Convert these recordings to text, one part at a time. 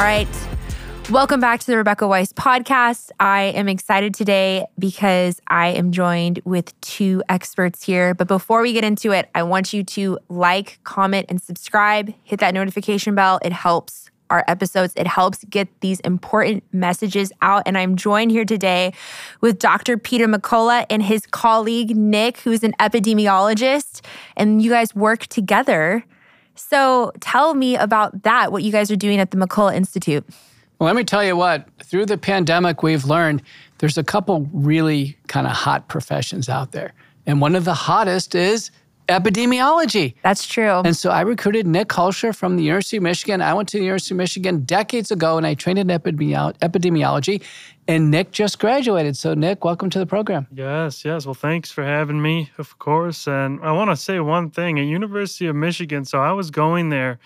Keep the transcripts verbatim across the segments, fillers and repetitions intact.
right. Welcome back to the Rebecca Weiss podcast. I am excited today because I am joined with two experts here. But before we get into it, I want you to like, comment, and subscribe. Hit that notification bell. It helps our episodes. It helps get these important messages out. And I'm joined here today with Doctor Peter McCullough and his colleague, Nick, who's an epidemiologist. And you guys work together. So tell me about that, what you guys are doing at the McCullough Institute. Well, let me tell you what, through the pandemic, we've learned there's a couple really kind of hot professions out there. And one of the hottest is epidemiology. That's true. And so I recruited Nick Hulscher from the University of Michigan. I went to the University of Michigan decades ago, and I trained in epidemiolo- epidemiology. And Nick just graduated. So Nick, welcome to the program. Yes, yes. Well, thanks for having me, of course. And I want to say one thing. At University of Michigan, so I was going there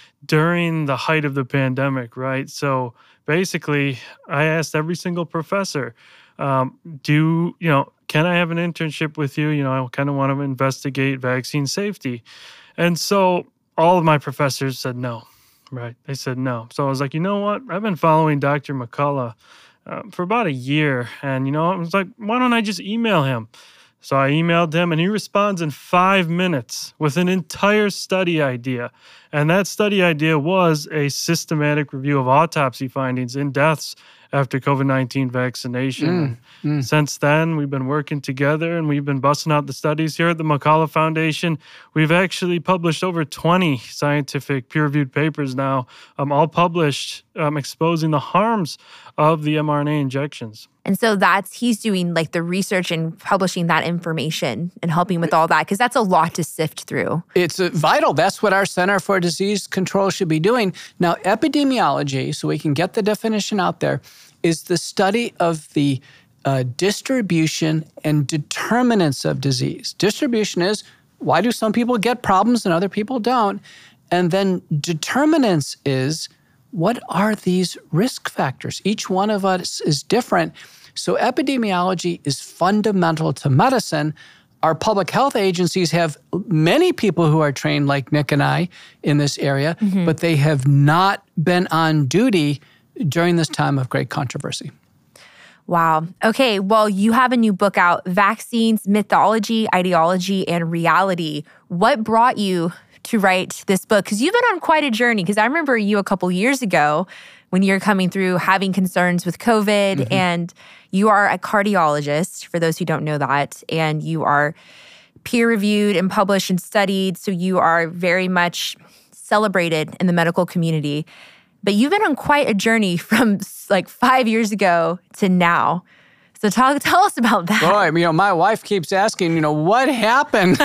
during the height of the pandemic, right? So basically, I asked every single professor, um, do, you know, can I have an internship with you? You know, I kind of want to investigate vaccine safety. And so all of my professors said no, right? They said no. So I was like, you know what? I've been following Doctor McCullough uh, for about a year. And, you know, I was like, why don't I just email him? So I emailed him, and he responds in five minutes with an entire study idea. And that study idea was a systematic review of autopsy findings in deaths after COVID nineteen vaccination. Mm, mm. Since then, we've been working together, and we've been busting out the studies here at the McCullough Foundation. We've actually published over twenty scientific peer-reviewed papers now, um, all published um, exposing the harms of the mRNA injections. And so that's, he's doing like the research and publishing that information and helping with all that, because that's a lot to sift through. It's uh, vital. That's what our Center for Disease Control should be doing. Now, epidemiology, so we can get the definition out there, is the study of the uh, distribution and determinants of disease. Distribution is, why do some people get problems and other people don't? And then determinants is, what are these risk factors? Each one of us is different. So epidemiology is fundamental to medicine. Our public health agencies have many people who are trained like Nick and I in this area, mm-hmm. but they have not been on duty during this time of great controversy. Wow. Okay, well, you have a new book out, Vaccines, Mythology, Ideology, and Reality. What brought you to write this book? Because you've been on quite a journey. Because I remember you a couple years ago when you're coming through having concerns with COVID, mm-hmm. and you are a cardiologist, for those who don't know that, and you are peer-reviewed and published and studied, so you are very much celebrated in the medical community. But you've been on quite a journey from like five years ago to now. So talk, tell us about that. Boy, you know, my wife keeps asking, you know, what happened?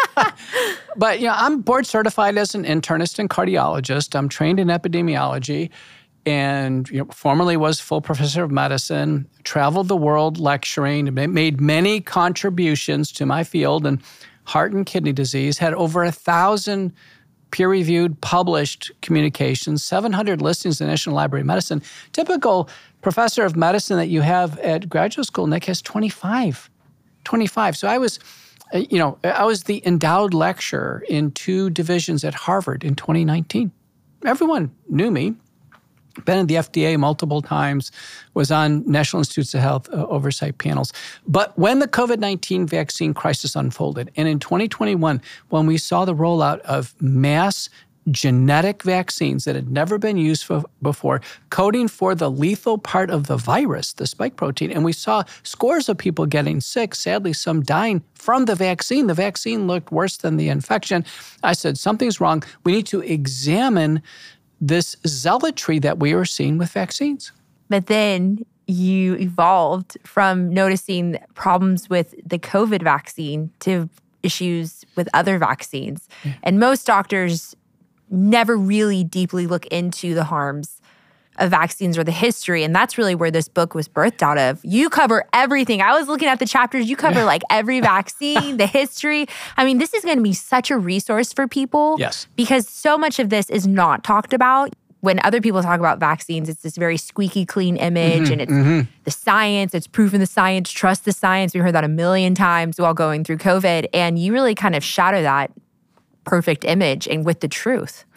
But, you know, I'm board certified as an internist and cardiologist. I'm trained in epidemiology and, you know, formerly was full professor of medicine, traveled the world lecturing, made many contributions to my field in heart and kidney disease, had over a thousand peer-reviewed, published communications, seven hundred listings in the National Library of Medicine. Typical professor of medicine that you have at graduate school, Nick, has twenty-five. twenty-five. So I was, you know, I was the endowed lecturer in two divisions at Harvard in twenty nineteen. Everyone knew me. Been in the F D A multiple times, was on National Institutes of Health uh, oversight panels. But when the COVID nineteen vaccine crisis unfolded, and in twenty twenty-one, when we saw the rollout of mass genetic vaccines that had never been used for, before, coding for the lethal part of the virus, the spike protein, and we saw scores of people getting sick, sadly some dying from the vaccine. The vaccine looked worse than the infection. I said, something's wrong. We need to examine this zealotry that we were seeing with vaccines. But then you evolved from noticing problems with the COVID vaccine to issues with other vaccines. Yeah. And most doctors never really deeply look into the harms of vaccines or the history. And that's really where this book was birthed out of. You cover everything. I was looking at the chapters. You cover like every vaccine, the history. I mean, this is going to be such a resource for people. Yes. Because so much of this is not talked about. When other people talk about vaccines, it's this very squeaky clean image, mm-hmm, and it's mm-hmm. the science, it's proof in the science, trust the science. We heard that a million times while going through COVID. And you really kind of shadow that perfect image and with the truth.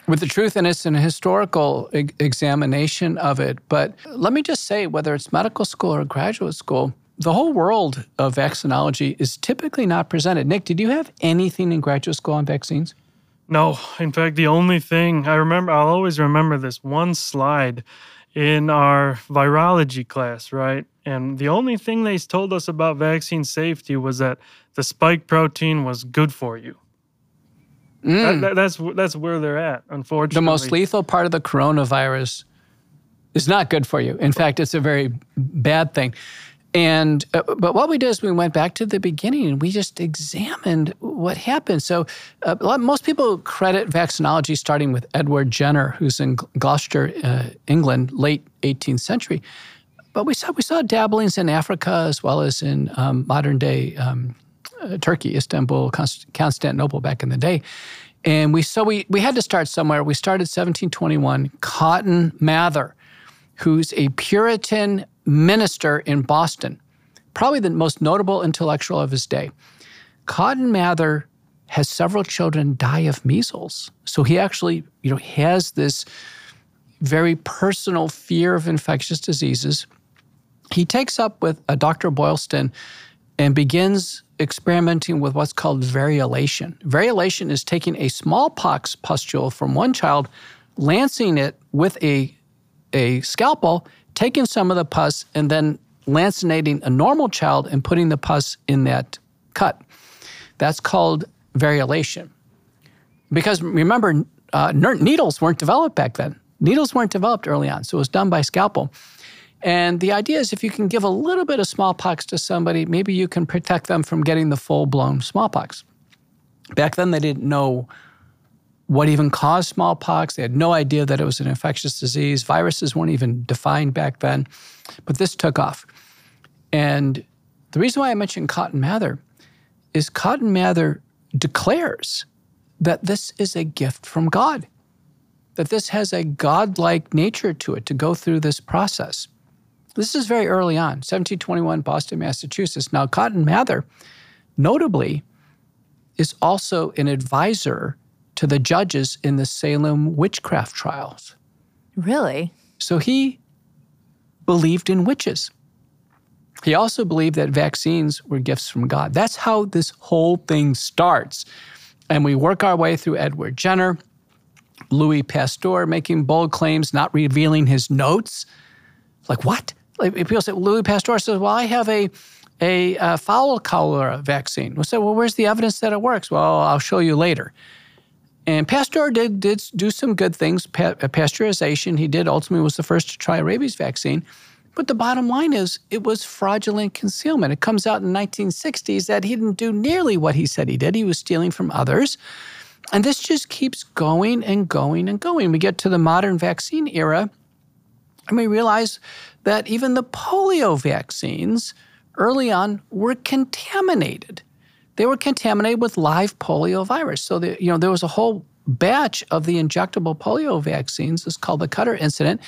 with the truth, and it's an historical e- examination of it. But let me just say, whether it's medical school or graduate school, the whole world of vaccinology is typically not presented. Nick, did you have anything in graduate school on vaccines? No, in fact, the only thing I remember, I'll always remember this one slide in our virology class, right? And the only thing they told us about vaccine safety was that the spike protein was good for you. Mm. That, that, that's that's where they're at, unfortunately. The most lethal part of the coronavirus is not good for you. In fact, it's a very bad thing. And uh, but what we did is we went back to the beginning and we just examined what happened. So uh, a lot, most people credit vaccinology starting with Edward Jenner, who's in Gloucester, uh, England, late eighteenth century. But we saw we saw dabblings in Africa as well as in um, modern day um, uh, Turkey, Istanbul, Const- Constantinople back in the day. And we so we we had to start somewhere. We started seventeen twenty-one. Cotton Mather, who's a Puritan minister in Boston, probably the most notable intellectual of his day. Cotton Mather has several children die of measles. So he actually, you know, has this very personal fear of infectious diseases. He takes up with uh, Doctor Boylston and begins experimenting with what's called variolation. Variolation is taking a smallpox pustule from one child, lancing it with a, a scalpel, taking some of the pus, and then lancinating a normal child and putting the pus in that cut. That's called variolation. Because remember, uh, needles weren't developed back then. Needles weren't developed early on, so it was done by scalpel. And the idea is if you can give a little bit of smallpox to somebody, maybe you can protect them from getting the full-blown smallpox. Back then, they didn't know what even caused smallpox. They had no idea that it was an infectious disease. Viruses weren't even defined back then. But this took off. And the reason why I mentioned Cotton Mather is Cotton Mather declares that this is a gift from God, that this has a godlike nature to it to go through this process. This is very early on, seventeen twenty-one, Boston, Massachusetts. Now, Cotton Mather, notably, is also an advisor to the judges in the Salem witchcraft trials. Really? So he believed in witches. He also believed that vaccines were gifts from God. That's how this whole thing starts. And we work our way through Edward Jenner, Louis Pasteur making bold claims, not revealing his notes. Like, what? Like, people say, Louis Pasteur says, well, I have a a, a fowl cholera vaccine. We'll say, well, where's the evidence that it works? Well, I'll show you later. And Pasteur did, did do some good things, pa- pasteurization. He did ultimately was the first to try a rabies vaccine. But the bottom line is it was fraudulent concealment. It comes out in the nineteen sixties that he didn't do nearly what he said he did. He was stealing from others. And this just keeps going and going and going. We get to the modern vaccine era, and we realize that even the polio vaccines early on were contaminated. They were contaminated with live polio virus. So, the, you know, there was a whole batch of the injectable polio vaccines. It's called the Cutter incident.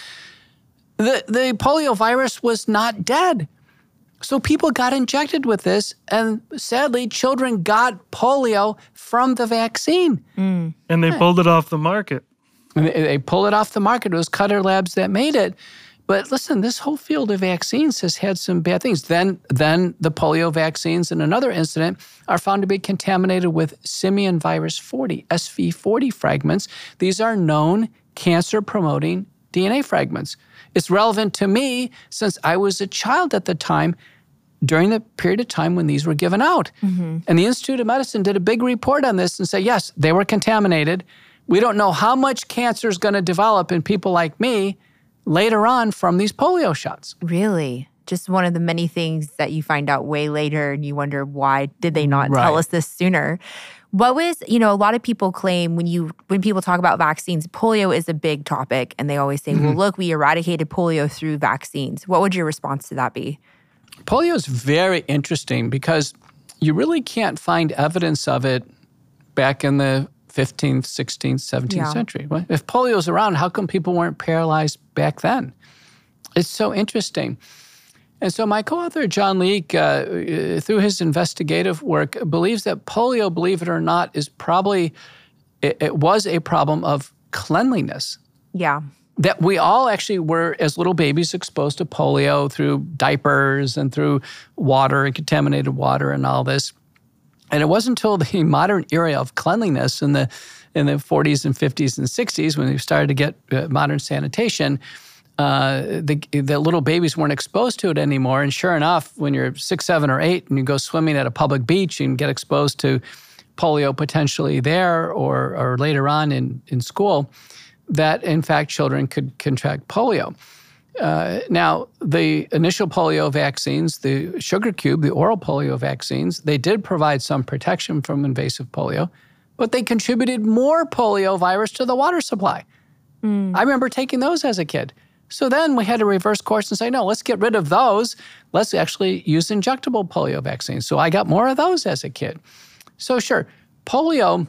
The, the polio virus was not dead. So people got injected with this, and sadly, children got polio from the vaccine. Mm. And they pulled it off the market. And they, they pulled it off the market. It was Cutter Labs that made it. But listen, this whole field of vaccines has had some bad things. Then, then the polio vaccines in another incident are found to be contaminated with simian virus forty, S V forty fragments. These are known cancer-promoting D N A fragments. It's relevant to me since I was a child at the time during the period of time when these were given out. Mm-hmm. And the Institute of Medicine did a big report on this and said, yes, they were contaminated. We don't know how much cancer is going to develop in people like me later on from these polio shots. Really? Just one of the many things that you find out way later and you wonder, why did they not right. tell us this sooner? What was, you know, a lot of people claim when you when people talk about vaccines, polio is a big topic, and they always say, mm-hmm. well, look, we eradicated polio through vaccines. What would your response to that be? Polio is very interesting because you really can't find evidence of it back in the fifteenth, sixteenth, seventeenth yeah. century. Well, if polio was around, how come people weren't paralyzed back then? It's so interesting. And so my co-author, John Leake, uh, through his investigative work, believes that polio, believe it or not, is probably, it, it was a problem of cleanliness. Yeah. That we all actually were, as little babies, exposed to polio through diapers and through water and contaminated water and all this. And it wasn't until the modern era of cleanliness in the in the forties and fifties and sixties when we started to get uh, modern sanitation, uh, the, the little babies weren't exposed to it anymore. And sure enough, when you're six, seven, or eight and you go swimming at a public beach and get exposed to polio potentially there or, or later on in, in school, that in fact children could contract polio. Uh, now, the initial polio vaccines, the sugar cube, the oral polio vaccines, they did provide some protection from invasive polio, but they contributed more polio virus to the water supply. Mm. I remember taking those as a kid. So then we had to reverse course and say, no, let's get rid of those. Let's actually use injectable polio vaccines. So I got more of those as a kid. So sure, polio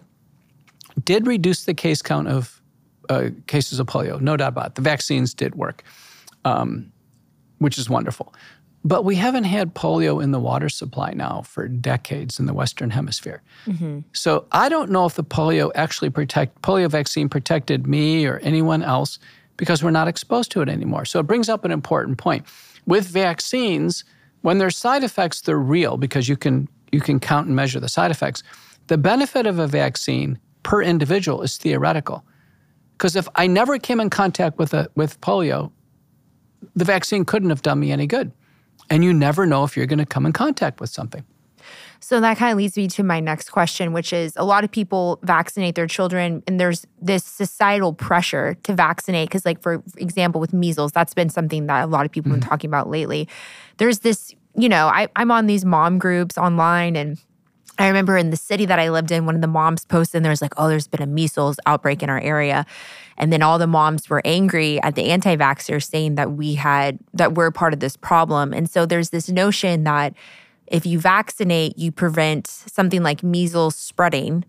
did reduce the case count of Uh, cases of polio, no doubt about it. The vaccines did work, um, which is wonderful. But we haven't had polio in the water supply now for decades in the Western Hemisphere. Mm-hmm. So I don't know if the polio actually protect polio vaccine protected me or anyone else because we're not exposed to it anymore. So it brings up an important point. With vaccines, when there's side effects, they're real because you can you can count and measure the side effects. The benefit of a vaccine per individual is theoretical. Because if I never came in contact with a, with polio, the vaccine couldn't have done me any good. And you never know if you're going to come in contact with something. So that kind of leads me to my next question, which is a lot of people vaccinate their children, and there's this societal pressure to vaccinate. Because like, for example, with measles, that's been something that a lot of people mm-hmm. have been talking about lately. There's this, you know, I, I'm on these mom groups online, and I remember in the city that I lived in, one of the moms posted, and there's like, oh, there's been a measles outbreak in our area. And then all the moms were angry at the anti-vaxxers saying that we had, that we're part of this problem. And so there's this notion that if you vaccinate, you prevent something like measles spreading.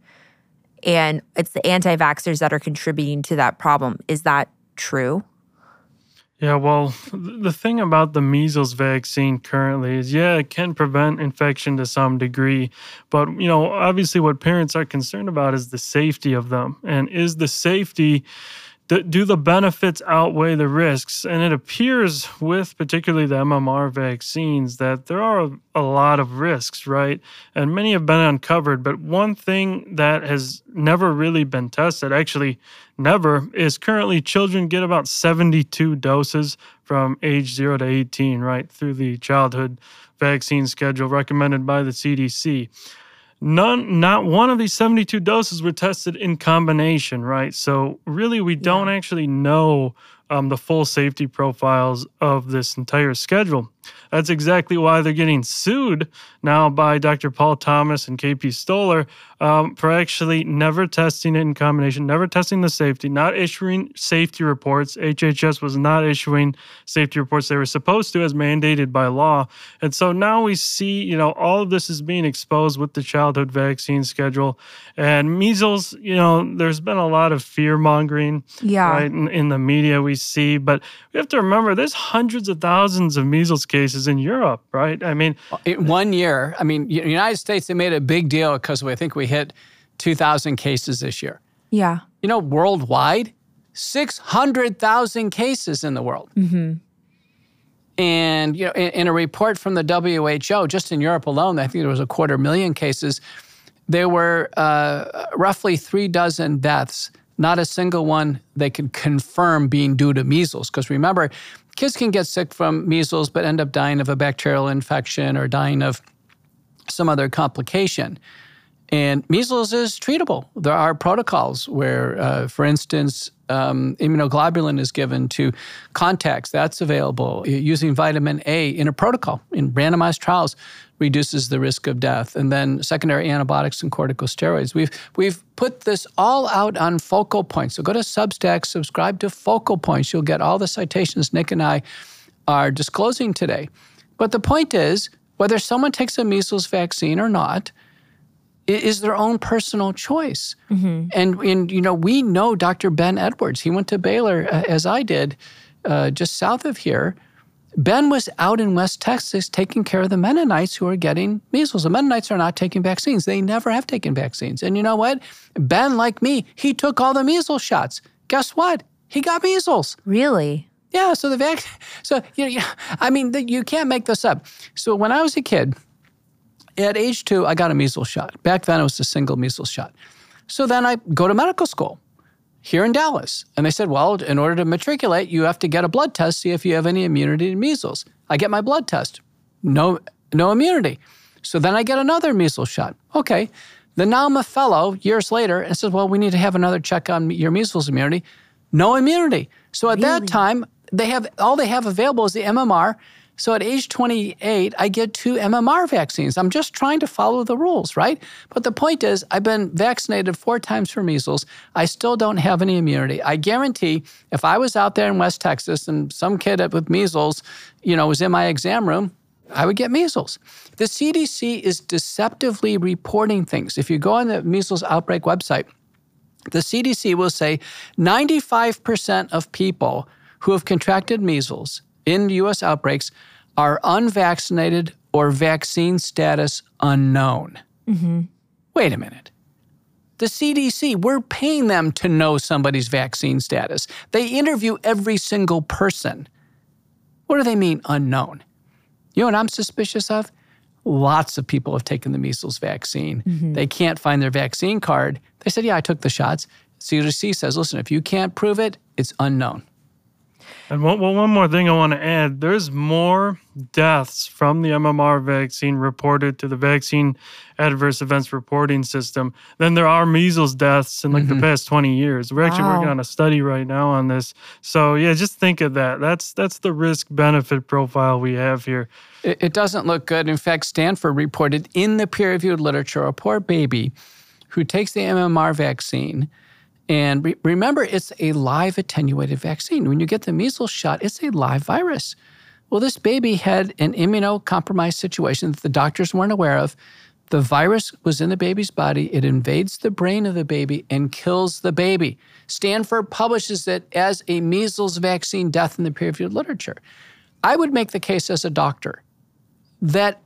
And it's the anti-vaxxers that are contributing to that problem. Is that true? Yeah, well, the thing about the measles vaccine currently is, yeah, it can prevent infection to some degree. But, you know, obviously what parents are concerned about is the safety of them. And is the safety, do the benefits outweigh the risks? And it appears with particularly the M M R vaccines that there are a lot of risks, right? And many have been uncovered. But one thing that has never really been tested, actually never, is currently children get about seventy-two doses from age zero to eighteen, right, through the childhood vaccine schedule recommended by the C D C. None, not one of these seventy-two doses were tested in combination, right? So really, we don't yeah. actually know um, the full safety profiles of this entire schedule. That's exactly why they're getting sued now by Doctor Paul Thomas and K P Stoller um, for actually never testing it in combination, never testing the safety, not issuing safety reports. H H S was not issuing safety reports they were supposed to as mandated by law. And so now we see, you know, all of this is being exposed with the childhood vaccine schedule. And measles, you know, there's been a lot of fear-mongering yeah. right, in, in the media we see. But we have to remember there's hundreds of thousands of measles cases in Europe, right? I mean, in one year, I mean, the United States, they made a big deal because I think we hit two thousand cases this year. Yeah. You know, worldwide, six hundred thousand cases in the world. Mm-hmm. And, you know, in, in a report from the W H O, just in Europe alone, I think there was a quarter million cases. There were uh, roughly three dozen deaths, not a single one they could confirm being due to measles. Because remember, kids can get sick from measles but end up dying of a bacterial infection or dying of some other complication. And measles is treatable. There are protocols where, uh, for instance, um, immunoglobulin is given to contacts. That's available. Using vitamin A in a protocol in randomized trials reduces the risk of death. And then secondary antibiotics and corticosteroids. We've we've put this all out on Focal Points. So go to Substack, subscribe to Focal Points. You'll get all the citations Nick and I are disclosing today. But the point is, whether someone takes a measles vaccine or not, is their own personal choice. Mm-hmm. And, and, you know, we know Doctor Ben Edwards. He went to Baylor, uh, as I did, uh, just south of here. Ben was out in West Texas taking care of the Mennonites who are getting measles. The Mennonites are not taking vaccines. They never have taken vaccines. And you know what? Ben, like me, he took all the measles shots. Guess what? He got measles. Really? Yeah, so the vac, so you know, I mean, the, you can't make this up. So when I was a kid, at age two, I got a measles shot. Back then, it was a single measles shot. So then I go to medical school here in Dallas, and they said, well, in order to matriculate, you have to get a blood test, see if you have any immunity to measles. I get my blood test, no, no immunity. So then I get another measles shot. Okay, then now I'm a fellow years later, and says, well, we need to have another check on your measles immunity. No immunity. So at Really? that time, they have all they have available is the M M R. So at age twenty-eight, I get two M M R vaccines. I'm just trying to follow the rules, right? But the point is, I've been vaccinated four times for measles. I still don't have any immunity. I guarantee if I was out there in West Texas and some kid with measles, you know, was in my exam room, I would get measles. The C D C is deceptively reporting things. If you go on the measles outbreak website, the C D C will say ninety-five percent of people who have contracted measles in U S outbreaks are unvaccinated or vaccine status unknown. Mm-hmm. Wait a minute. The C D C, we're paying them to know somebody's vaccine status. They interview every single person. What do they mean unknown? You know what I'm suspicious of? Lots of people have taken the measles vaccine. Mm-hmm. They can't find their vaccine card. They said, yeah, I took the shots. C D C says, listen, if you can't prove it, it's unknown. And one, well, one more thing I want to add. There's more deaths from the M M R vaccine reported to the Vaccine Adverse Events Reporting System than there are measles deaths in like mm-hmm. the past twenty years. We're actually wow. working on a study right now on this. So yeah, just think of that. That's that's the risk-benefit profile we have here. It, it doesn't look good. In fact, Stanford reported in the peer-reviewed literature a poor baby who takes the M M R vaccine. And re- remember, it's a live attenuated vaccine. When you get the measles shot, it's a live virus. Well, this baby had an immunocompromised situation that the doctors weren't aware of. The virus was in the baby's body. It invades the brain of the baby and kills the baby. Stanford publishes it as a measles vaccine death in the peer-reviewed literature. I would make the case as a doctor that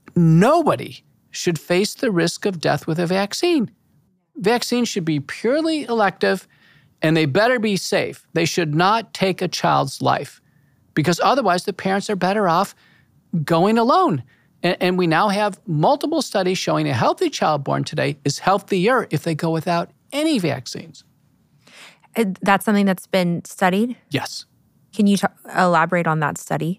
nobody should face the risk of death with a vaccine. Vaccines should be purely elective, and they better be safe. They should not take a child's life, because otherwise the parents are better off going alone. And, and we now have multiple studies showing a healthy child born today is healthier if they go without any vaccines. That's something that's been studied? Yes. Can you t- elaborate on that study?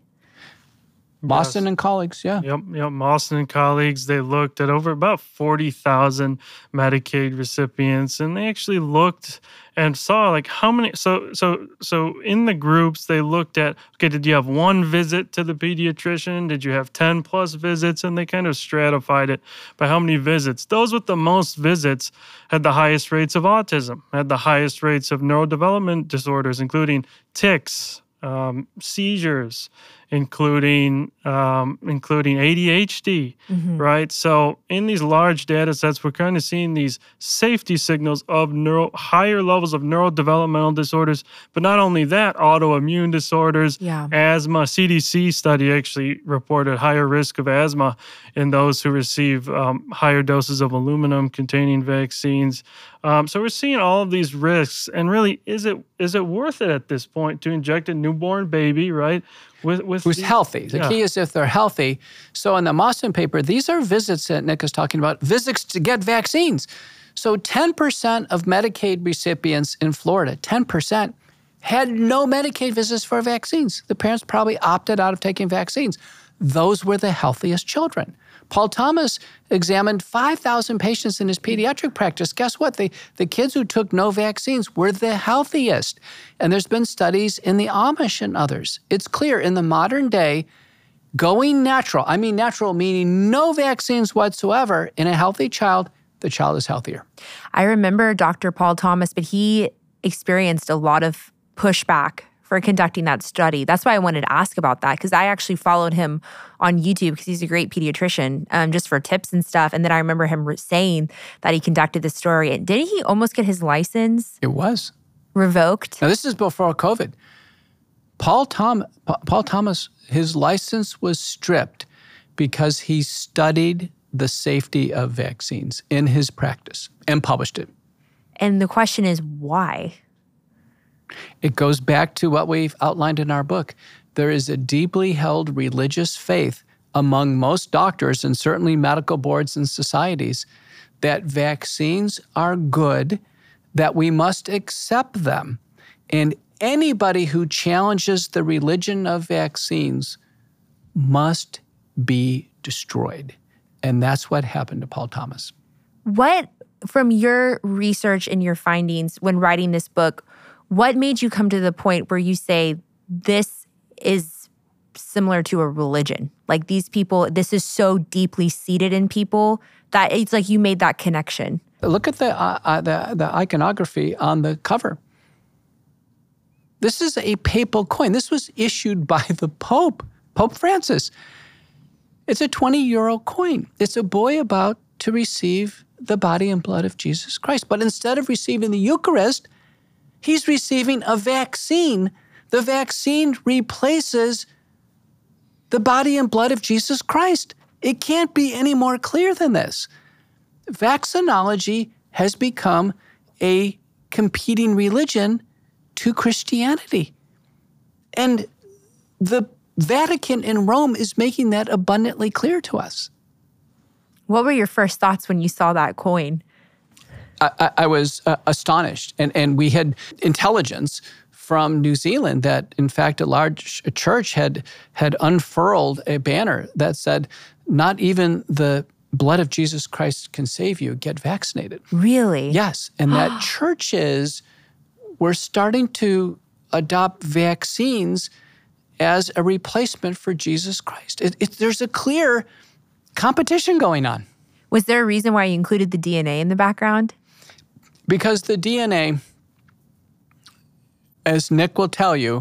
Mawson Yes. and colleagues, yeah. Yep, yep. Mawson and colleagues, they looked at over about forty thousand Medicaid recipients, and they actually looked and saw like how many, so so so in the groups, they looked at, okay, did you have one visit to the pediatrician? Did you have ten plus visits? And they kind of stratified it by how many visits. Those with the most visits had the highest rates of autism, had the highest rates of neurodevelopment disorders, including tics, um, seizures, including um, including A D H D, mm-hmm. right? So in these large data sets, we're kind of seeing these safety signals of neuro, higher levels of neurodevelopmental disorders. But not only that, autoimmune disorders, yeah. asthma. C D C study actually reported higher risk of asthma in those who receive um, higher doses of aluminum-containing vaccines. Um, so we're seeing all of these risks. And really, is it is it worth it at this point to inject a newborn baby, right? With, with Who's the, healthy. The yeah. key is if they're healthy. So in the Mawson paper, these are visits that Nick is talking about, visits to get vaccines. So ten percent of Medicaid recipients in Florida, ten percent, had no Medicaid visits for vaccines. The parents probably opted out of taking vaccines. Those were the healthiest children. Paul Thomas examined five thousand patients in his pediatric practice. Guess what? The, the kids who took no vaccines were the healthiest. And there's been studies in the Amish and others. It's clear in the modern day, going natural, I mean natural meaning no vaccines whatsoever, in a healthy child, the child is healthier. I remember Doctor Paul Thomas, but he experienced a lot of pushback for conducting that study. That's why I wanted to ask about that, because I actually followed him on YouTube because he's a great pediatrician, um, just for tips and stuff. And then I remember him saying that he conducted this story. And didn't he almost get his license It was. revoked? Now, this is before COVID. Paul, Tom, Paul Thomas, his license was stripped because he studied the safety of vaccines in his practice and published it. And the question is, why? It goes back to what we've outlined in our book. There is a deeply held religious faith among most doctors and certainly medical boards and societies that vaccines are good, that we must accept them. And anybody who challenges the religion of vaccines must be destroyed. And that's what happened to Paul Thomas. What, from your research and your findings when writing this book, what made you come to the point where you say this is similar to a religion? Like these people, this is so deeply seated in people that it's like you made that connection. Look at the, uh, uh, the, the iconography on the cover. This is a papal coin. This was issued by the Pope, Pope Francis. It's a twenty euro coin. It's a boy about to receive the body and blood of Jesus Christ. But instead of receiving the Eucharist, he's receiving a vaccine. The vaccine replaces the body and blood of Jesus Christ. It can't be any more clear than this. Vaccinology has become a competing religion to Christianity. And the Vatican in Rome is making that abundantly clear to us. What were your first thoughts when you saw that coin? I, I, I was uh, astonished. And, and we had intelligence from New Zealand that, in fact, a large church had, had unfurled a banner that said, not even the blood of Jesus Christ can save you, get vaccinated. Really? Yes. And that churches were starting to adopt vaccines as a replacement for Jesus Christ. It, it, there's a clear competition going on. Was there a reason why you included the D N A in the background? Because the D N A, as Nick will tell you,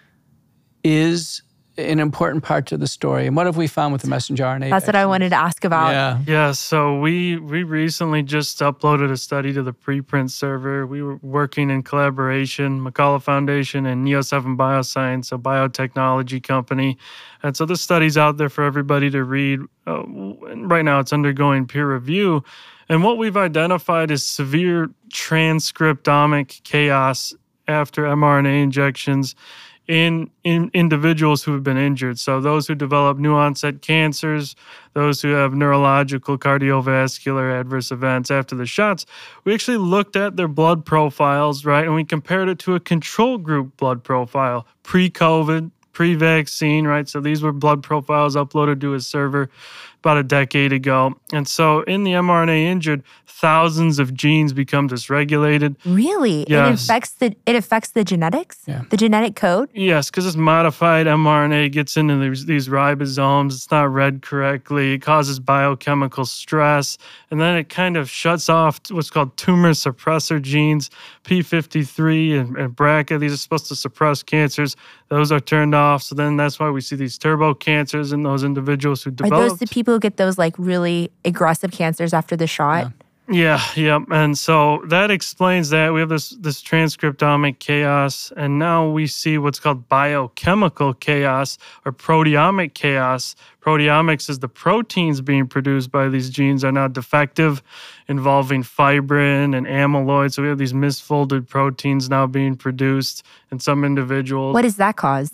is an important part to the story. And what have we found with the messenger R N A? That's what I wanted to ask about. Yeah. Yeah, so we we recently just uploaded a study to the preprint server. We were working in collaboration, McCullough Foundation and Neo seven Bioscience, a biotechnology company. And so this study's out there for everybody to read. Uh, right now it's undergoing peer review. And what we've identified is severe transcriptomic chaos after mRNA injections in, in individuals who have been injured. So those who develop new onset cancers, those who have neurological, cardiovascular adverse events after the shots, we actually looked at their blood profiles, right? And we compared it to a control group blood profile, pre-COVID, pre-vaccine, right? So these were blood profiles uploaded to a server about a decade ago. And so in the mRNA injured, thousands of genes become dysregulated. Really? Yes. It affects the it affects the genetics? Yeah. The genetic code? Yes, because this modified mRNA gets into these, these ribosomes. It's not read correctly. It causes biochemical stress. And then it kind of shuts off what's called tumor suppressor genes, P fifty-three and, and B R C A. These are supposed to suppress cancers. Those are turned off. So then that's why we see these turbo cancers in those individuals who Are develop. those the people who get those like really aggressive cancers after the shot? Yeah. Yeah, yeah. And so that explains that. We have this this transcriptomic chaos, and now we see what's called biochemical chaos or proteomic chaos. Proteomics is the proteins being produced by these genes are now defective, involving fibrin and amyloid. So we have these misfolded proteins now being produced in some individuals. What does that cause?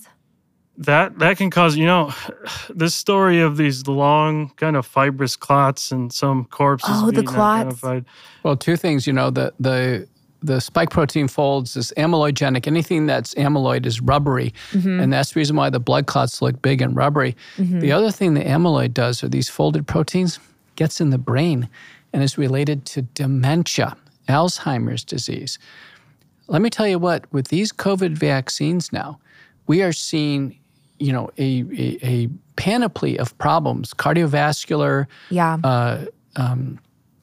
That that can cause, you know, this story of these long kind of fibrous clots and some corpses Oh, the being clots. identified. Well, two things, you know, the the the spike protein folds is amyloidogenic. Anything that's amyloid is rubbery, Mm-hmm. and that's the reason why the blood clots look big and rubbery. The other thing the amyloid does, or these folded proteins, gets in the brain and is related to dementia, Alzheimer's disease. Let me tell you what, with these COVID vaccines now, we are seeing, you know, a, a, a panoply of problems, cardiovascular, Yeah. uh, um,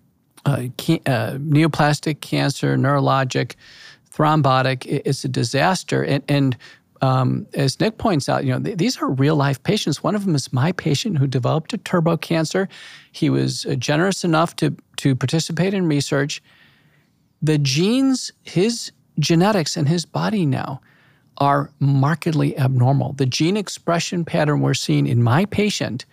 uh, ca- uh, neoplastic cancer, neurologic, thrombotic. It- It's a disaster. And, and um, as Nick points out, you know, th- these are real life patients. One of them is my patient who developed a turbo cancer. He was uh, generous enough to, to participate in research. The genes, his genetics in his body now are markedly abnormal. The gene expression pattern we're seeing in my patient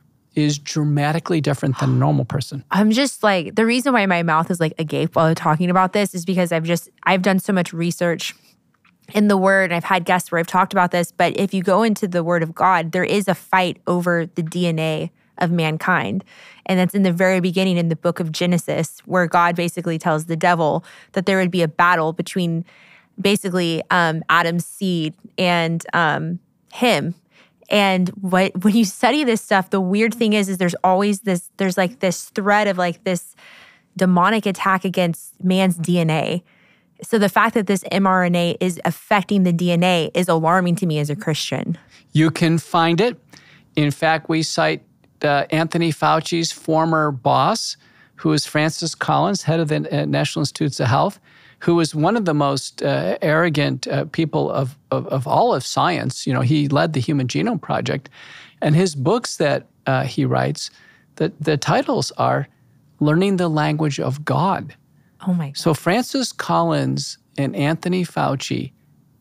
is dramatically different than a normal person. I'm just like, the reason why my mouth is like agape while talking about this is because I've just, I've done so much research in the Word, and I've had guests where I've talked about this, but if you go into the Word of God, there is a fight over the D N A of mankind. And that's in the very beginning in the book of Genesis, where God basically tells the devil that there would be a battle between basically um, Adam's seed and um, him. And what when you study this stuff, the weird thing is, is there's always this, there's like this thread of like this demonic attack against man's D N A. So the fact that this mRNA is affecting the D N A is alarming to me as a Christian. You can find it. In fact, we cite uh, Anthony Fauci's former boss, who is Francis Collins, head of the uh, National Institutes of Health, who was one of the most uh, arrogant uh, people of, of, of all of science. You know, he led the Human Genome Project. And his books that uh, he writes, the, the titles are Learning the Language of God. Oh my God. So Francis Collins and Anthony Fauci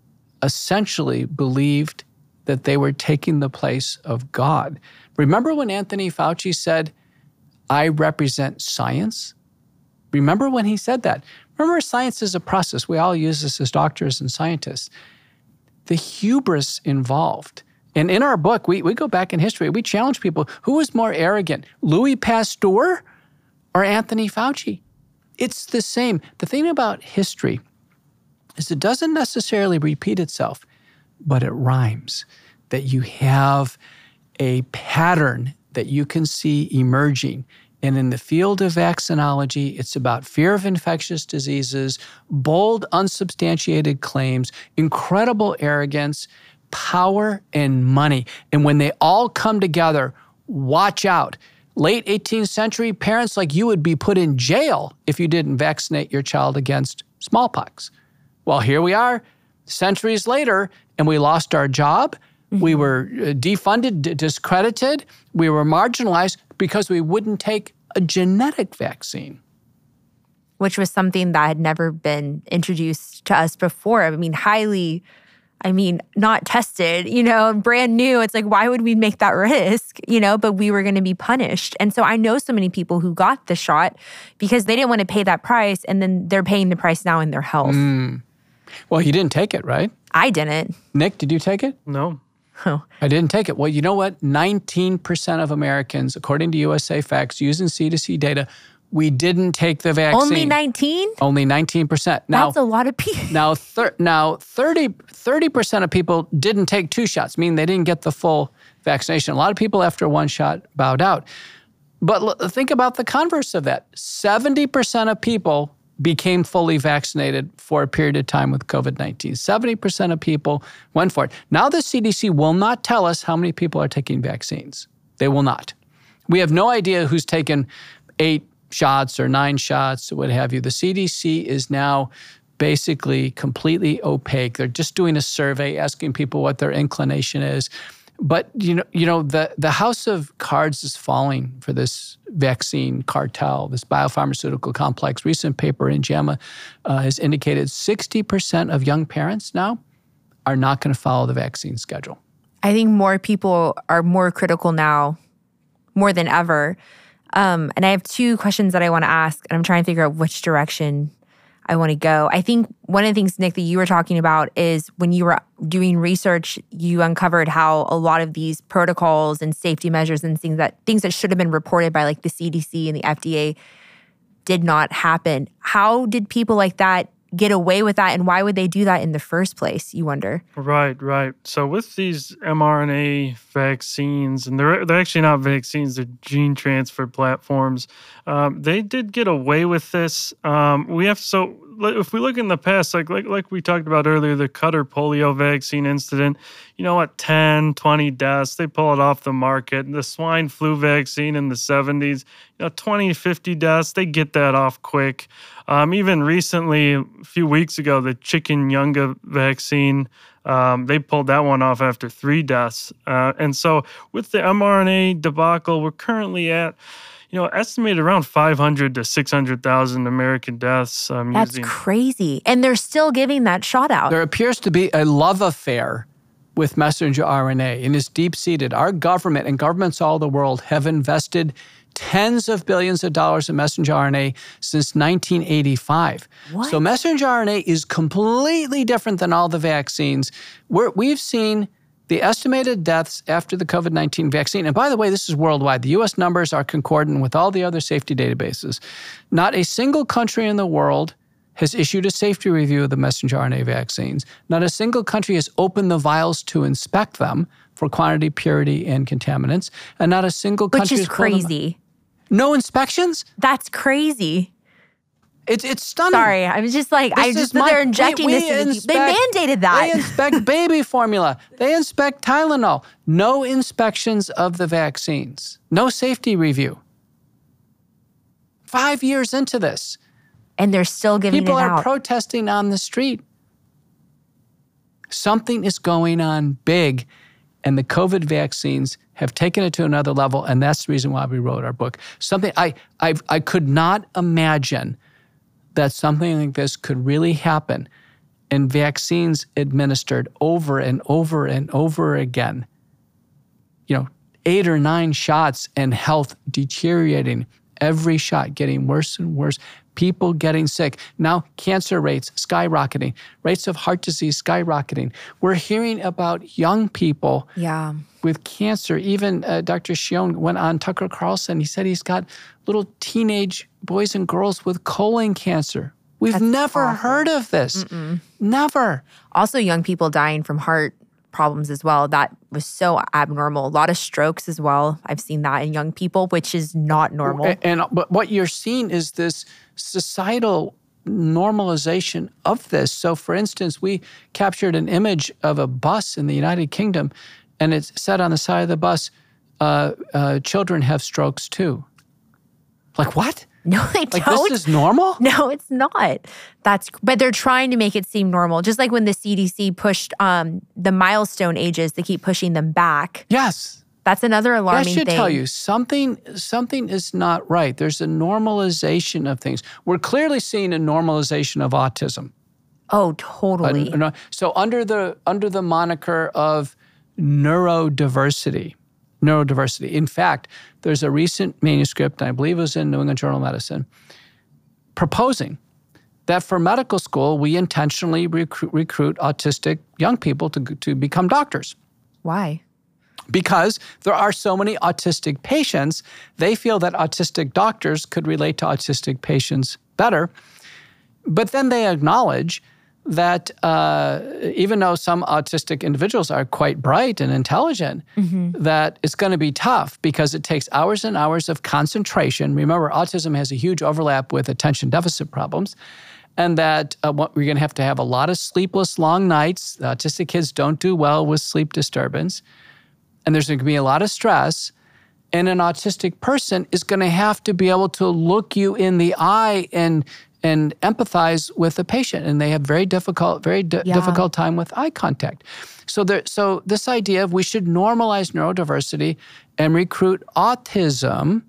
essentially believed that they were taking the place of God. Remember when Anthony Fauci said, I represent science? Remember when he said that? Remember, science is a process. We all use this as doctors and scientists. The hubris involved. And in our book, we, we go back in history. We challenge people. Who was more arrogant, Louis Pasteur or Anthony Fauci? It's the same. The thing about history is it doesn't necessarily repeat itself, but it rhymes. That you have a pattern that you can see emerging. And in the field of vaccinology, it's about fear of infectious diseases, bold, unsubstantiated claims, incredible arrogance, power, and money. And when they all come together, watch out. Late eighteenth century, parents like you would be put in jail if you didn't vaccinate your child against smallpox. Well, here we are, centuries later, and we lost our job. Mm-hmm. We were defunded, d- discredited. We were marginalized because we wouldn't take a genetic vaccine. Which was something that had never been introduced to us before. I mean, highly, I mean, not tested, you know, brand new. It's like, why would we make that risk, you know, but we were going to be punished. And so I know so many people who got the shot because they didn't want to pay that price, and then they're paying the price now in their health. Mm. Well, you didn't take it, right? I didn't. Nick, did you take it? No. Oh. I didn't take it. Well, you know what? nineteen percent of Americans, according to U S A Facts, using C D C data, we didn't take the vaccine. Only nineteen? Only nineteen percent. Now, that's a lot of people. Now, thir- now thirty, thirty percent of people didn't take two shots, meaning they didn't get the full vaccination. A lot of people after one shot bowed out. But l- think about the converse of that. seventy percent of people became fully vaccinated for a period of time with COVID nineteen. seventy percent of people went for it. Now the C D C will not tell us how many people are taking vaccines. They will not. We have no idea who's taken eight shots or nine shots or what have you. The C D C is now basically completely opaque. They're just doing a survey asking people what their inclination is. But you know, you know, the, the house of cards is falling for this vaccine cartel, this biopharmaceutical complex. Recent paper in JAMA uh, has indicated sixty percent of young parents now are not going to follow the vaccine schedule. I think more people are more critical now, more than ever. Um, and I have two questions that I want to ask, and I'm trying to figure out which direction I want to go. I think one of the things, Nick, that you were talking about is when you were doing research, you uncovered how a lot of these protocols and safety measures and things that things that should have been reported by like the C D C and the F D A did not happen. How did people like that get away with that, and why would they do that in the first place, you wonder? Right, right. So with these mRNA vaccines, and they're, they're actually not vaccines, they're gene transfer platforms, um, they did get away with this. Um, we have, so if we look in the past, like, like like we talked about earlier, the Qatar polio vaccine incident, you know what, ten, twenty deaths, they pull it off the market. The swine flu vaccine in the seventies, you know, twenty, fifty deaths, they get that off quick. Um, even recently, a few weeks ago, the chikungunya vaccine, um, they pulled that one off after three deaths. Uh, and so with the mRNA debacle, we're currently at, you know, estimated around five hundred to six hundred thousand American deaths. Um, That's using- crazy. And they're still giving that shot out. There appears to be a love affair with messenger R N A, and it's deep-seated. Our government and governments all over the world have invested tens of billions of dollars in messenger R N A since nineteen eighty-five. What? So messenger R N A is completely different than all the vaccines. We're, we've seen the estimated deaths after the COVID nineteen vaccine, and by the way, this is worldwide. The U S numbers are concordant with all the other safety databases. Not a single country in the world has issued a safety review of the messenger R N A vaccines. Not a single country has opened the vials to inspect them for quantity, purity, and contaminants. And not a single Which country is has pulled them- crazy. No inspections? That's crazy. It's it's stunning. Sorry, I was just like, I This just is that my- they're injecting we- this. we into inspect- They mandated that. They inspect baby formula. They inspect Tylenol. No inspections of the vaccines. No safety review. Five years into this. And they're still giving People it are out. protesting on the street. Something is going on big, and the COVID vaccines have taken it to another level, and that's the reason why we wrote our book. Something I I I could not imagine that something like this could really happen, and vaccines administered over and over and over again. You know, eight or nine shots and health deteriorating, every shot getting worse and worse, people getting sick. Now cancer rates skyrocketing, rates of heart disease skyrocketing. We're hearing about young people Yeah. with cancer. Even uh, Doctor Shion went on Tucker Carlson. He said he's got little teenage boys and girls with colon cancer. We've That's never awful. heard of this. Mm-mm. Never. Also, young people dying from heart problems as well. That was so abnormal. A lot of strokes as well. I've seen that in young people, which is not normal. And, and but what you're seeing is this societal normalization of this. So, for instance, we captured an image of a bus in the United Kingdom, and it said on the side of the bus, uh, uh, "Children have strokes too." Like what? No, they Like don't. this is normal? No, it's not. That's but they're trying to make it seem normal. Just like when the C D C pushed um, the milestone ages, they keep pushing them back. Yes. That's another alarming That should thing. tell you something. Something is not right. There's a normalization of things. We're clearly seeing a normalization of autism. Oh, totally. Uh, no- so under the under the moniker of neurodiversity, neurodiversity. In fact, there's a recent manuscript, and I believe it was in New England Journal of Medicine, proposing that for medical school we intentionally recruit, recruit autistic young people to to become doctors. Why? Because there are so many autistic patients, they feel that autistic doctors could relate to autistic patients better. But then they acknowledge that uh, even though some autistic individuals are quite bright and intelligent, Mm-hmm. that it's going to be tough because it takes hours and hours of concentration. Remember, autism has a huge overlap with attention deficit problems. And that uh, what, we're going to have to have a lot of sleepless long nights. Autistic kids don't do well with sleep disturbance. And there's going to be a lot of stress. And an autistic person is going to have to be able to look you in the eye and and empathize with the patient. And they have very difficult, very di- Yeah. difficult time with eye contact. So there, so this idea of we should normalize neurodiversity and recruit autism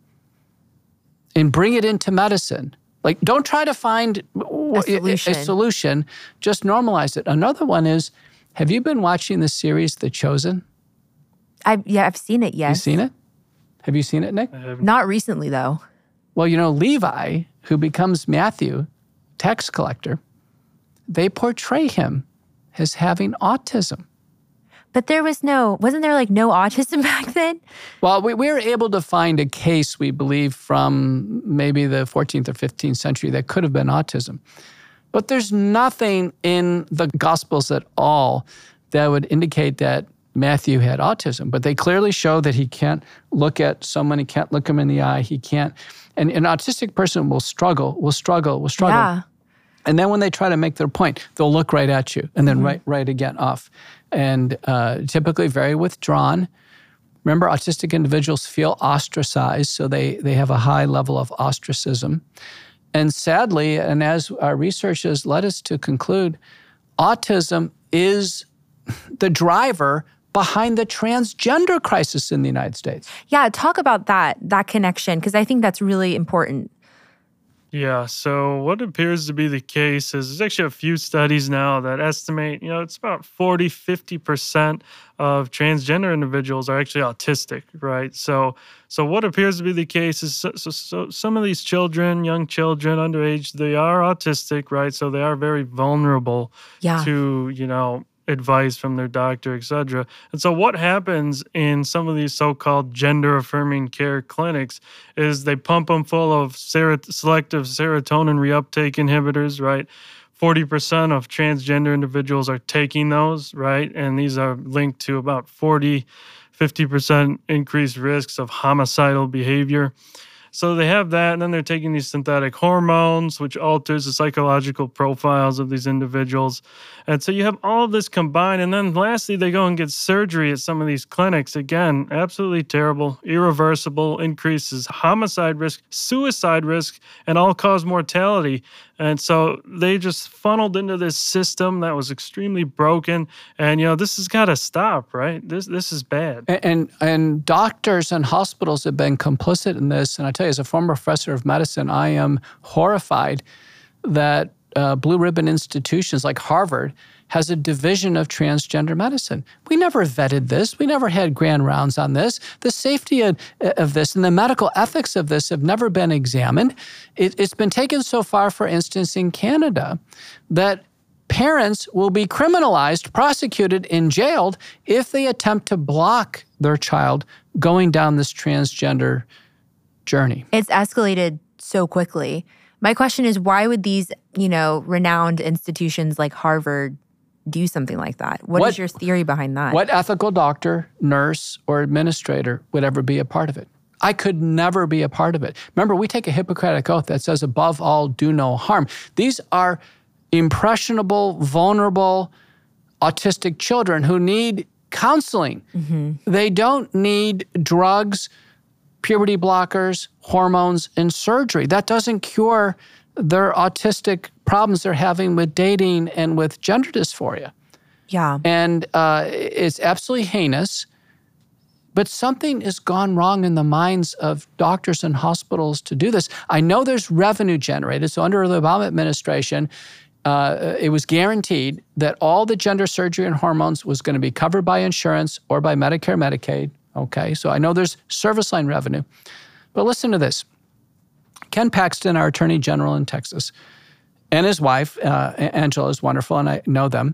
and bring it into medicine. Like, don't try to find A solution. a solution, just normalize it. Another one is, have you been watching the series The Chosen? I yeah, I've seen it. Yes. You seen it? Have you seen it, Nick? I haven't- Not recently though. Well, you know, Levi, who becomes Matthew, tax collector, they portray him as having autism. But there was no, wasn't there like no autism back then? Well, we, we were able to find a case, we believe, from maybe the fourteenth or fifteenth century that could have been autism. But there's nothing in the Gospels at all that would indicate that Matthew had autism. But they clearly show that he can't look at someone, he can't look him in the eye, he can't. And an autistic person will struggle, will struggle, will struggle. Yeah. And then when they try to make their point, they'll look right at you and then right, right again off. And uh, typically very withdrawn. Remember, autistic individuals feel ostracized, so they, they have a high level of ostracism. And sadly, and as our research has led us to conclude, autism is the driver behind the transgender crisis in the United States. Yeah, talk about that, that connection, because I think that's really important. Yeah, so what appears to be the case is there's actually a few studies now that estimate, you know, it's about forty, fifty percent of transgender individuals are actually autistic, right? So so what appears to be the case is so, so, so some of these children, young children, underage, they are autistic, right? So they are very vulnerable Yeah. to, you know, advice from their doctor, et cetera. And so what happens in some of these so-called gender-affirming care clinics is they pump them full of ser- selective serotonin reuptake inhibitors, right? forty percent of transgender individuals are taking those, right? And these are linked to about forty, fifty percent increased risks of homicidal behavior. So they have that, and then they're taking these synthetic hormones, which alters the psychological profiles of these individuals. And so you have all of this combined, and then lastly, they go and get surgery at some of these clinics. Again, absolutely terrible, irreversible, increases homicide risk, suicide risk, and all-cause mortality. And so they just funneled into this system that was extremely broken. And, you know, this has got to stop, right? This this is bad. And, and and doctors and hospitals have been complicit in this. And I tell you, as a former professor of medicine, I am horrified that uh, blue ribbon institutions like Harvard has a division of transgender medicine. We never vetted this. We never had grand rounds on this. The safety of, of this and the medical ethics of this have never been examined. It, it's been taken so far, for instance, in Canada, that parents will be criminalized, prosecuted, and jailed if they attempt to block their child going down this transgender journey. It's escalated so quickly. My question is, why would these, you know, renowned institutions like Harvard do something like that? What, what is your theory behind that? What ethical doctor, nurse, or administrator would ever be a part of it? I could never be a part of it. Remember, we take a Hippocratic oath that says, above all, do no harm. These are impressionable, vulnerable, autistic children who need counseling. Mm-hmm. They don't need drugs, puberty blockers, hormones, and surgery. That doesn't cure their autistic problems they're having with dating and with gender dysphoria. Yeah. And uh, it's absolutely heinous, but something has gone wrong in the minds of doctors and hospitals to do this. I know there's revenue generated. So under the Obama administration, uh, it was guaranteed that all the gender surgery and hormones was going to be covered by insurance or by Medicare, Medicaid. Okay, so I know there's service line revenue. But listen to this. Ken Paxton, our Attorney General in Texas, and his wife, uh, Angela, is wonderful, and I know them,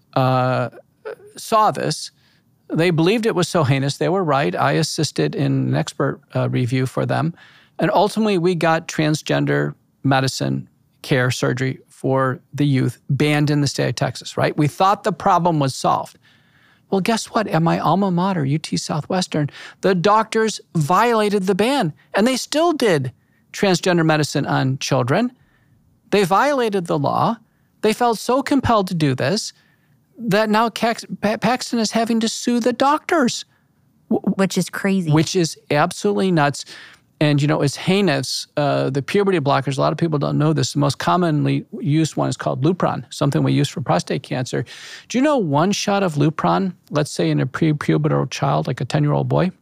uh, saw this. They believed it was so heinous. They were right. I assisted in an expert uh, review for them. And ultimately, we got transgender medicine care surgery for the youth banned in the state of Texas, right? We thought the problem was solved. Well, guess what? At my alma mater, U T Southwestern, the doctors violated the ban, and they still did transgender medicine on children. They violated the law. They felt so compelled to do this that now Paxton is having to sue the doctors. Which is crazy. Which is absolutely nuts. And, you know, it's heinous. Uh, the puberty blockers, a lot of people don't know this. The most commonly used one is called Lupron, something we use for prostate cancer. Do you know one shot of Lupron, let's say in a pre-pubertal child, like a ten-year-old boy,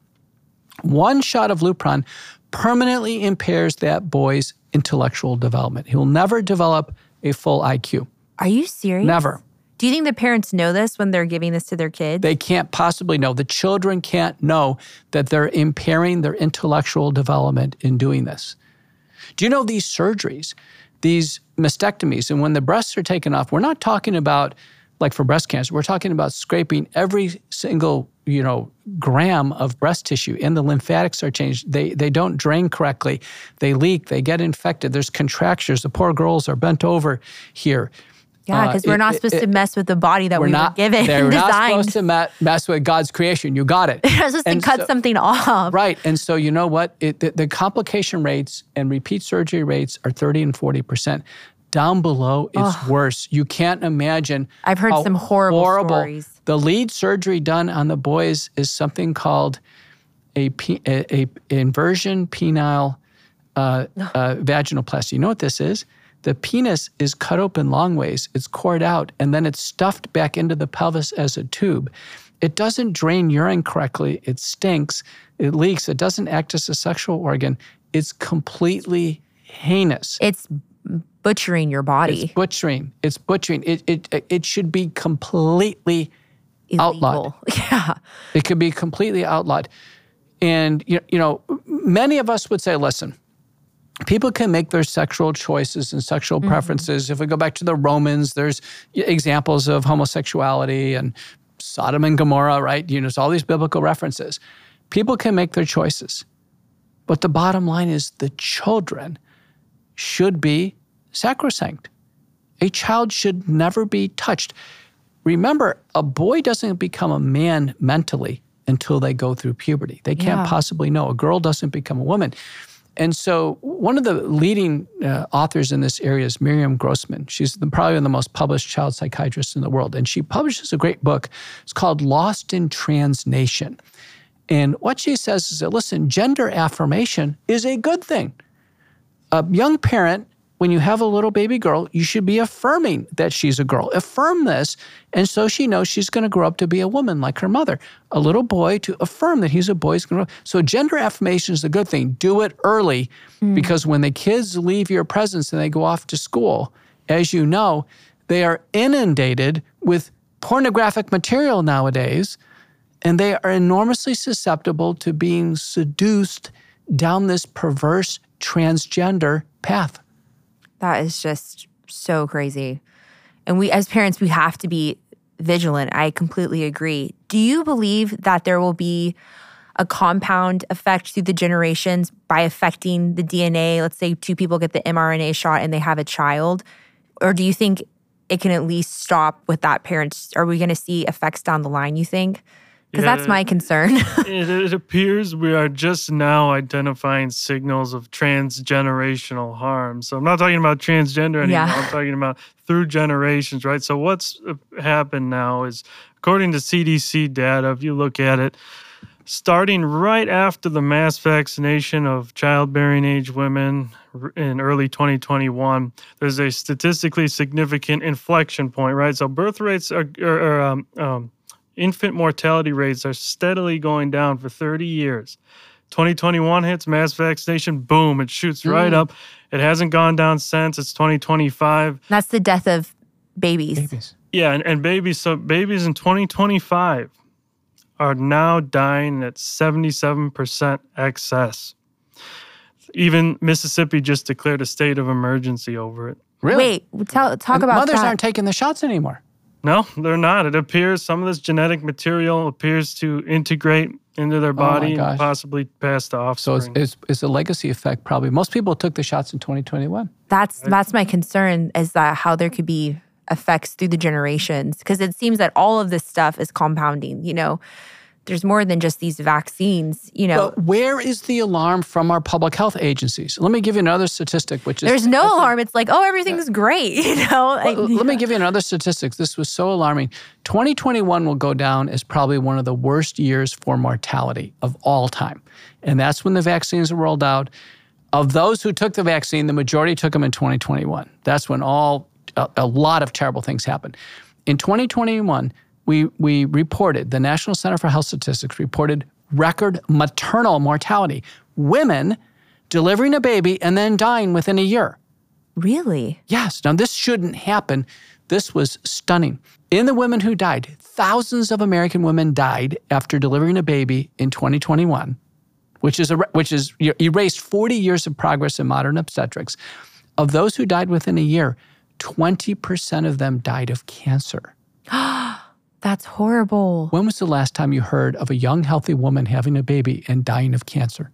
one shot of Lupron permanently impairs that boy's intellectual development. He will never develop a full I Q. Are you serious? Never. Do you think the parents know this when they're giving this to their kids? They can't possibly know. The children can't know that they're impairing their intellectual development in doing this. Do you know these surgeries, these mastectomies, and when the breasts are taken off, we're not talking about, like for breast cancer, we're talking about scraping every single, you know, gram of breast tissue, and the lymphatics are changed. They they don't drain correctly. They leak. They get infected. There's contractures. The poor girls are bent over here. Yeah, because uh, we're not it, supposed it, to mess with the body that we're we not, were given They're and not designed. supposed to met, mess with God's creation. You got it. They're not supposed And to cut so, something off. Right. And so you know what? It, the, the complication rates and repeat surgery rates are thirty and forty percent. Down below, it's Ugh. worse. You can't imagine. I've heard how some horrible, horrible stories. The lead surgery done on the boys is something called a, a, a inversion penile uh, uh, vaginoplasty. You know what this is? The penis is cut open long ways, it's cored out, and then it's stuffed back into the pelvis as a tube. It doesn't drain urine correctly. It stinks. It leaks. It doesn't act as a sexual organ. It's completely heinous. It's butchering your body. It's butchering. It's butchering. It it it should be completely Illegal. outlawed. Yeah. It could be completely outlawed. And you you know, many of us would say, listen, people can make their sexual choices and sexual preferences. Mm-hmm. If we go back to the Romans, there's examples of homosexuality and Sodom and Gomorrah, right? You know, there's all these biblical references. People can make their choices. But the bottom line is the children should be sacrosanct. A child should never be touched. Remember, a boy doesn't become a man mentally until they go through puberty. They can't Yeah. possibly know. A girl doesn't become a woman. And so one of the leading uh, authors in this area is Miriam Grossman. She's the, probably one of the most published child psychiatrists in the world. And she publishes a great book. It's called Lost in Transnation. And what she says is that, listen, gender affirmation is a good thing. A young parent, when you have a little baby girl, you should be affirming that she's a girl. Affirm this, and so she knows she's going to grow up to be a woman like her mother. A little boy, to affirm that he's a boy. He's going to grow up. So gender affirmation is a good thing. Do it early, mm. because when the kids leave your presence and they go off to school, as you know, they are inundated with pornographic material nowadays, and they are enormously susceptible to being seduced down this perverse transgender path. That is just so crazy. And we, as parents, we have to be vigilant. I completely agree. Do you believe that there will be a compound effect through the generations by affecting the D N A? Let's say two people get the m R N A shot and they have a child. Or do you think it can at least stop with that parents? Are we going to see effects down the line, you think? Because Yeah, that's my concern. it, it appears we are just now identifying signals of transgenerational harm. So I'm not talking about transgender anymore. Yeah. I'm talking about through generations, right? So what's happened now is, according to C D C data, if you look at it, starting right after the mass vaccination of childbearing age women in early twenty twenty-one, there's a statistically significant inflection point, right? So birth rates are, are, are um, um, infant mortality rates are steadily going down for thirty years. twenty twenty-one hits, mass vaccination, boom, it shoots right Mm. up. It hasn't gone down since. It's twenty twenty-five. That's the death of babies. Babies. Yeah, and, and babies, so babies in twenty twenty-five are now dying at seventy-seven percent excess. Even Mississippi just declared a state of emergency over it. Really? Wait, tell, talk And about mothers that. aren't taking the shots anymore. No, they're not. It appears some of this genetic material appears to integrate into their Oh my body gosh. and possibly pass to So offspring. it's, it's, it's a legacy effect probably. Most people took the shots in twenty twenty-one. That's that's my concern, is that how there could be effects through the generations, because it seems that all of this stuff is compounding. You know, there's more than just these vaccines. You know, But where is the alarm from our public health agencies? Let me give you another statistic, which is... there's no alarm. It's like, oh, everything's great. You know, like, Well, let me give you another statistic. This was so alarming. twenty twenty-one will go down as probably one of the worst years for mortality of all time. And that's when the vaccines were rolled out. Of those who took the vaccine, the majority took them in twenty twenty-one. That's when all a, a lot of terrible things happened. In twenty twenty-one, we we reported, the National Center for Health Statistics reported record maternal mortality. Women delivering a baby and then dying within a year. really? Yes. Now, this shouldn't happen. This was stunning. In the women who died, thousands of American women died after delivering a baby in twenty twenty-one, which is a, which is you erased forty years of progress in modern obstetrics. Of those who died within a year, twenty percent of them died of cancer. That's horrible. When was the last time you heard of a young, healthy woman having a baby and dying of cancer?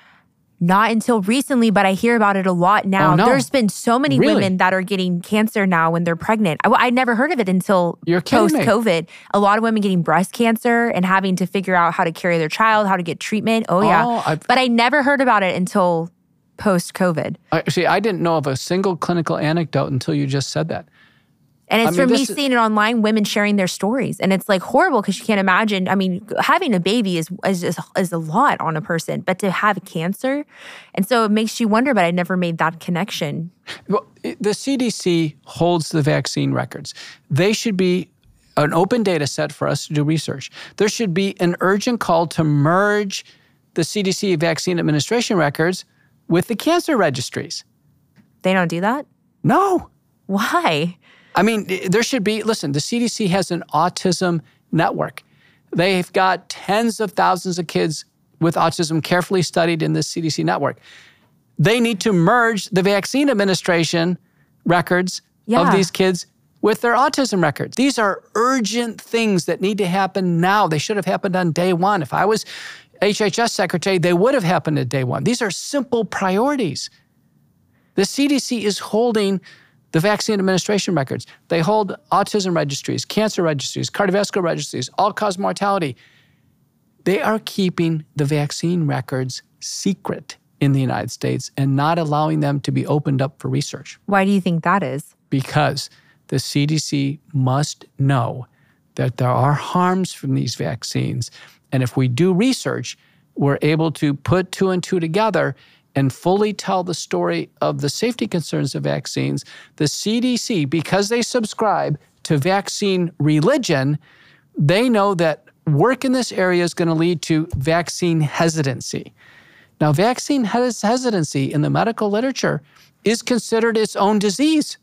Not until recently, but I hear about it a lot now. Oh, no. There's been so many Really? women that are getting cancer now when they're pregnant. I, I never heard of it until You're kidding me. post-COVID. A lot of women getting breast cancer and having to figure out how to carry their child, how to get treatment. Oh, yeah. Oh, I've- but I never heard about it until post-COVID. I, see, I didn't know of a single clinical anecdote until you just said that. And it's I mean, from me this is- seeing it online, women sharing their stories. And it's like horrible because you can't imagine. I mean, having a baby is, is, is, is a lot on a person, but to have cancer. And so it makes you wonder, but I never made that connection. Well, it- the C D C holds the vaccine records. They should be an open data set for us to do research. There should be an urgent call to merge the C D C vaccine administration records with the cancer registries. They don't do that? No. Why? I mean, there should be, listen, the C D C has an autism network. They've got tens of thousands of kids with autism carefully studied in this C D C network. They need to merge the vaccine administration records Yeah. of these kids with their autism records. These are urgent things that need to happen now. They should have happened on day one. If I was H H S secretary, they would have happened at day one. These are simple priorities. The C D C is holding the vaccine administration records. They hold autism registries, cancer registries, cardiovascular registries, all-cause mortality. They are keeping the vaccine records secret in the United States and not allowing them to be opened up for research. Why do you think that is? Because the C D C must know that there are harms from these vaccines. And if we do research, we're able to put two and two together and fully tell the story of the safety concerns of vaccines. The C D C, because they subscribe to vaccine religion, they know that work in this area is going to lead to vaccine hesitancy. Now, vaccine hes- hesitancy in the medical literature is considered its own disease.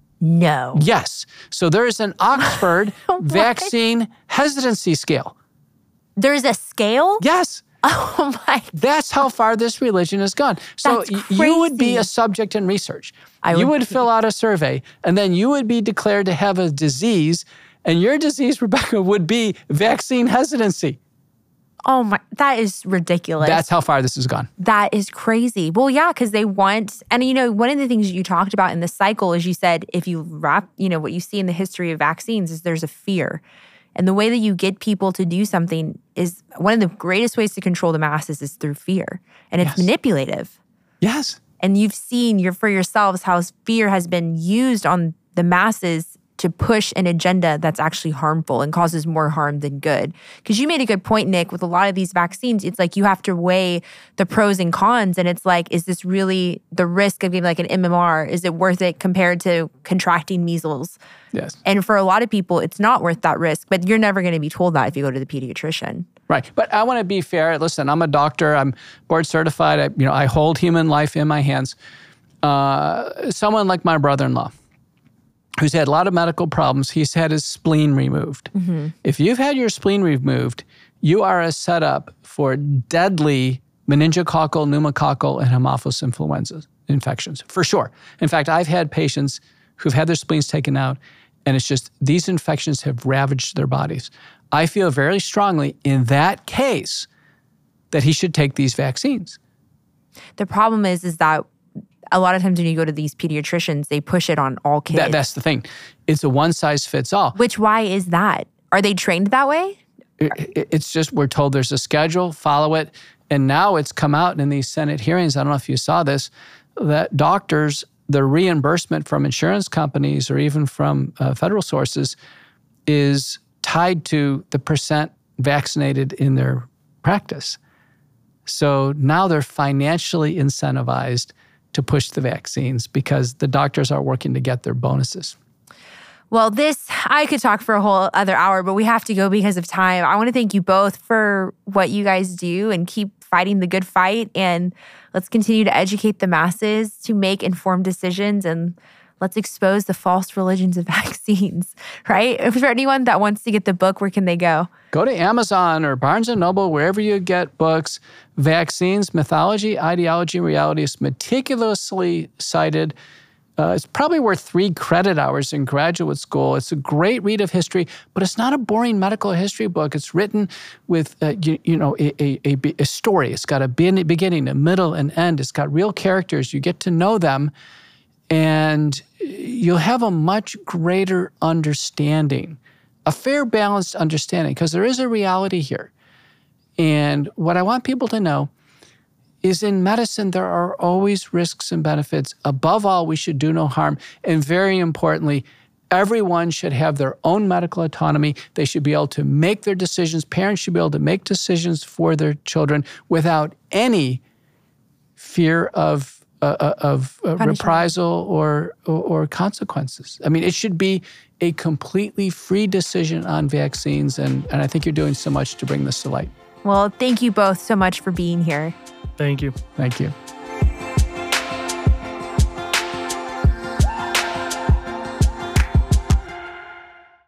No. Yes. So there is an Oxford vaccine hesitancy scale. There's a scale? Yes. Oh my. That's how far this religion has gone. So That's y- you would be crazy. a subject in research. I you would would be. fill out a survey, and then you would be declared to have a disease, and your disease, Rebecca, would be vaccine hesitancy. Oh my, that is ridiculous. That's how far this has gone. That is crazy. Well, yeah, because they want, and you know, one of the things you talked about in the cycle is you said if you wrap, you know, what you see in the history of vaccines is there's a fear. And the way that you get people to do something is one of the greatest ways to control the masses is through fear. And it's Yes. manipulative. Yes. And you've seen your, for yourselves how fear has been used on the masses to push an agenda that's actually harmful and causes more harm than good. Because you made a good point, Nick, with a lot of these vaccines, it's like you have to weigh the pros and cons. And it's like, is this really the risk of getting like an M M R? Is it worth it compared to contracting measles? Yes. And for a lot of people, it's not worth that risk. But you're never going to be told that if you go to the pediatrician. Right. But I want to be fair. Listen, I'm a doctor. I'm board certified. I, you know, I hold human life in my hands. Uh, someone like my brother-in-law, who's had a lot of medical problems, he's had his spleen removed. Mm-hmm. If you've had your spleen removed, you are a setup for deadly meningococcal, pneumococcal, and Haemophilus influenza infections, for sure. In fact, I've had patients who've had their spleens taken out, and it's just these infections have ravaged their bodies. I feel very strongly in that case that he should take these vaccines. The problem is, is that a lot of times when you go to these pediatricians, they push it on all kids. That, that's the thing. It's a one-size-fits-all. Which, why is that? Are they trained that way? It, it, it's just we're told there's a schedule, follow it. And now it's come out in these Senate hearings, I don't know if you saw this, that doctors, the reimbursement from insurance companies or even from uh, federal sources is tied to the percent vaccinated in their practice. So now they're financially incentivized to push the vaccines because the doctors are working to get their bonuses. Well, this, I could talk for a whole other hour, but we have to go because of time. I want to thank you both for what you guys do and keep fighting the good fight. And let's continue to educate the masses to make informed decisions, and let's expose the false religions of vaccines, right? If for anyone that wants to get the book, where can they go? Go to Amazon or Barnes and Noble, wherever you get books. Vaccines, Mythology, Ideology, and Reality is meticulously cited. Uh, it's probably worth three credit hours in graduate school. It's a great read of history, but it's not a boring medical history book. It's written with, uh, you, you know, a, a, a, a story. It's got a beginning, a middle, and end. It's got real characters. You get to know them, and you'll have a much greater understanding, a fair, balanced understanding, because there is a reality here. And what I want people to know is in medicine, there are always risks and benefits. Above all, we should do no harm. And very importantly, everyone should have their own medical autonomy. They should be able to make their decisions. Parents should be able to make decisions for their children without any fear of uh, of uh, reprisal or, or or consequences. I mean, it should be a completely free decision on vaccines. And, and I think you're doing so much to bring this to light. Well, thank you both so much for being here. Thank you. Thank you.